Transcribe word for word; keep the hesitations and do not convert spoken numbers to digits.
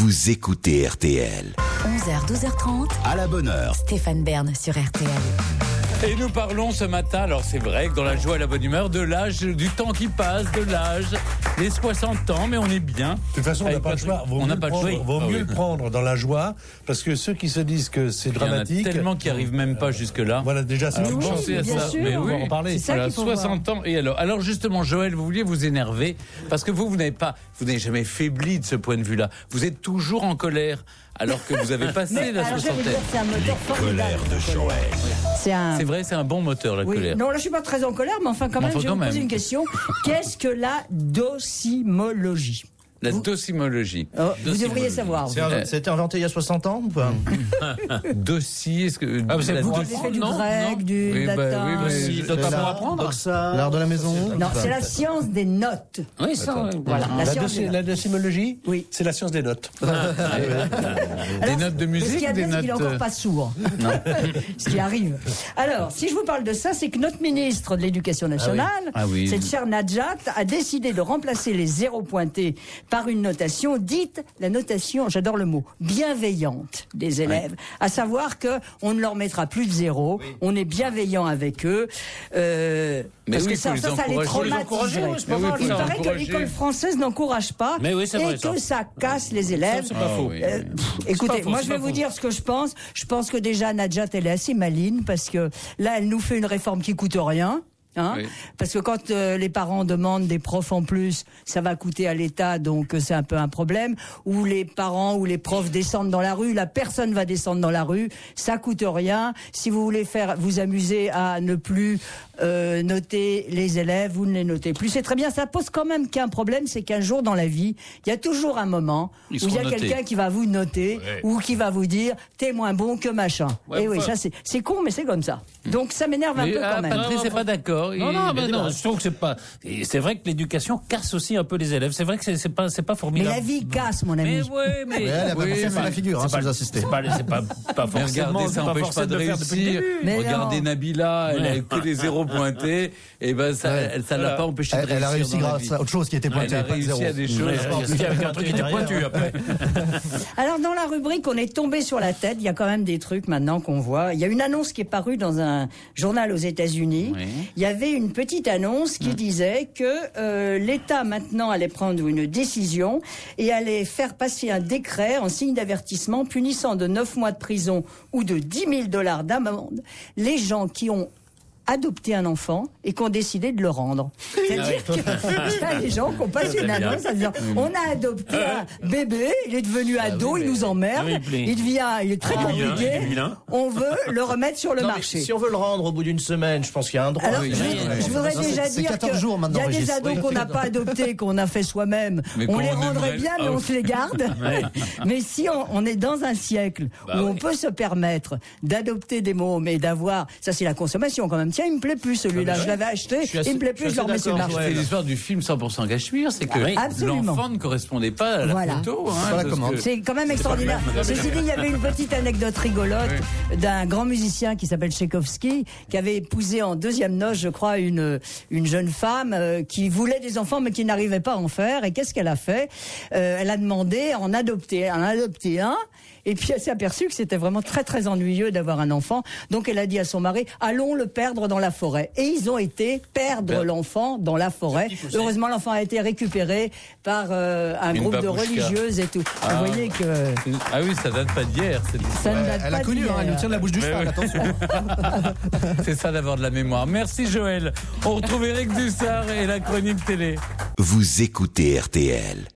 Vous écoutez R T L. onze heures, douze heures trente. À la bonne heure. Stéphane Bern sur R T L. Et nous parlons ce matin, alors c'est vrai que dans la joie et la bonne humeur, de l'âge, du temps qui passe, de l'âge, les soixante ans, mais on est bien. De toute façon, on n'a pas le choix. Vaut on mieux, n'a pas le prendre, choix. vaut Ah mieux oui. le prendre dans la joie, parce que ceux qui se disent que c'est dramatique. Il y en a tellement qui n'arrivent même pas jusque-là. Voilà, déjà, c'est Alors, une chance. pensez à bien ça. sûr. Mais On va oui, en parler. C'est ça voilà, qu'il faut soixante ans. Et alors, alors justement, Joël, vous vouliez vous énerver parce que vous, vous n'avez pas, vous n'avez jamais faibli de ce point de vue-là. Vous êtes toujours en colère alors que vous avez passé Mais la alors, je vais vous soixantaine. dire, c'est un moteur formidable. Colère de Joël. C'est un. C'est vrai, c'est un bon moteur, la Oui. colère. Non, là, je suis pas très en colère, mais enfin, quand Mais même, enfin, je vais quand vous poser même. une question. Qu'est-ce que la docimologie? La Vous- docimologie. Oh, vous devriez savoir. C'est un- C'était inventé il y a soixante ans ou pas? Dossier, est-ce que Ah, vous savez, la vous Vous doc- avez fait du non, grec, non. du Oui, bah, latin. oui, mais Si, je- totalement la- à apprendre. Doxa. L'art de la maison. Non, c'est la science des notes. Oui, ça. oui. Voilà, la La, science doci- des notes. la docimologie, Oui. c'est la science des notes. Des Alors, notes de mais ce musique, qui est des bien, c'est qu'il est notes. encore pas sourd. Ce qui arrive. Alors, si je vous parle de ça, c'est que notre ministre de l'Éducation nationale, Ah oui. cette chère Najat, a décidé de remplacer les zéros pointés par une notation dite, la notation, j'adore le mot, bienveillante des élèves. À savoir que on ne leur mettra plus de zéro, on est bienveillant avec eux. Euh, Mais parce oui, que ça, faut les ça, ça les encourager. Faut les traumatiserait. encourager, oui, c'est pas mal, Il ça. paraît que Encourager. l'école française n'encourage pas Mais oui, c'est et vrai, que ça. ça casse les élèves. c'est pas faux. oui, Euh, oui. pff, C'est écoutez, pas faux, moi c'est je vais pas vous faux. dire ce que je pense. Je pense que déjà Najat, elle est assez maline parce que là, elle nous fait une réforme qui coûte rien. Hein Oui. Parce que quand euh, les parents demandent des profs en plus, ça va coûter à l'État, donc euh, c'est un peu un problème. Ou les parents ou les profs descendent dans la rue, la personne va descendre dans la rue, ça coûte rien. Si vous voulez faire vous amuser à ne plus euh, noter les élèves, vous ne les notez plus. C'est très bien. Ça pose quand même qu'un problème, c'est qu'un jour dans la vie, il y a toujours un moment Ils où il y a seront notés. quelqu'un qui va vous noter Ouais. ou qui va vous dire t'es moins bon que machin. Ouais, Et oui, enfin- ça c'est c'est con, mais c'est comme ça. Donc ça m'énerve un Mais, peu ah, quand même. Patrice n'est pas d'accord. Non, Il- non, il mais a non, des- je trouve que c'est pas. et C'est vrai que l'éducation casse aussi un peu les élèves. C'est vrai que c'est c'est pas, c'est pas Mais formidable. la vie casse, mon ami. Mais ouais, mais. Mais elle a oui, pas mais- la figure, hein, c'est si pas- vous assistez. C'est pas, c'est pas, pas Mais forcément. regardez, ça c'est pas n'empêche forcé pas de le faire depuis le réussir. début. Mais Regardez non. Nabila, elle a Ouais. que des zéros pointés, et ben ça, Ouais. elle, ça l'a Voilà. pas empêché de Elle, réussir. elle a réussi dans la grâce vie. à autre chose qui était pointé. Elle a pas de réussi zéro. à des choses. Ouais, il y avait un truc qui était pointu après. Alors dans la rubrique, on est tombé sur la tête. Il y a quand même des trucs maintenant qu'on voit. Il y a une annonce qui est parue dans un journal aux États-Unis. Oui. Il y avait une petite annonce qui disait que euh, l'État maintenant allait prendre une décision et allait faire passer un décret en signe d'avertissement punissant de neuf mois de prison ou de dix mille dollars d'amende les gens qui ont adopté un enfant et qui ont décidé de le rendre. C'est-à-dire qu'il y a des gens qui ont passé une annonce en disant on a adopté un bébé, il est devenu ado, il nous emmerde, Ah oui, il devient, il est très Ah, il est compliqué, vilain, il est vilain. on veut le remettre sur le Non, mais marché. Si on veut le rendre au bout d'une semaine, je pense qu'il y a un droit. Alors, oui, je, oui, je oui. voudrais Non, déjà c'est- c'est dire quatorze que jours maintenant, il y a des Régis. ados Oui. qu'on n'a pas adoptés, qu'on a fait soi-même. Mais On qu'on les aimerait- rendrait bien, mais Ah, on oui. se les garde. Mais si on, on est dans un siècle Bah où oui. on peut se permettre d'adopter des mômes et d'avoir, ça c'est la consommation quand même. Tiens, il me plaît plus celui-là, je l'avais acheté, suis assez- il me plaît je suis plus, je le assez remets sur le d'accord, marché. C'est l'histoire du film cent pour cent Cachemire, c'est que Ah oui. Absolument. l'enfant ne correspondait pas à la Voilà. photo. Hein, Voilà parce comment. que- C'est quand même extraordinaire. Ceci dit, il y avait une petite anecdote rigolote d'un grand musicien qui s'appelle Tchaïkovski, qui avait épousé en deuxième noce, je crois, une, une jeune femme euh, qui voulait des enfants mais qui n'arrivait pas à en faire. Et qu'est-ce qu'elle a fait? Euh, Elle a demandé à en adopter, à en adopter un. Et puis elle s'est aperçue que c'était vraiment très très ennuyeux d'avoir un enfant. Donc elle a dit à son mari, allons le perdre dans la forêt. Et ils ont été perdre Per- l'enfant dans la forêt. Heureusement, l'enfant a été récupéré par euh, un Une groupe de babouchka. religieuses et tout. Ah. Vous voyez que Ah oui, ça date pas d'hier. C'est ça ne Ouais, date elle pas a connu, d'hier. hein, elle nous tient de la bouche du cheval, attention. c'est ça d'avoir de la mémoire. Merci Joël. On retrouve Eric Dussard et la chronique télé. Vous écoutez R T L.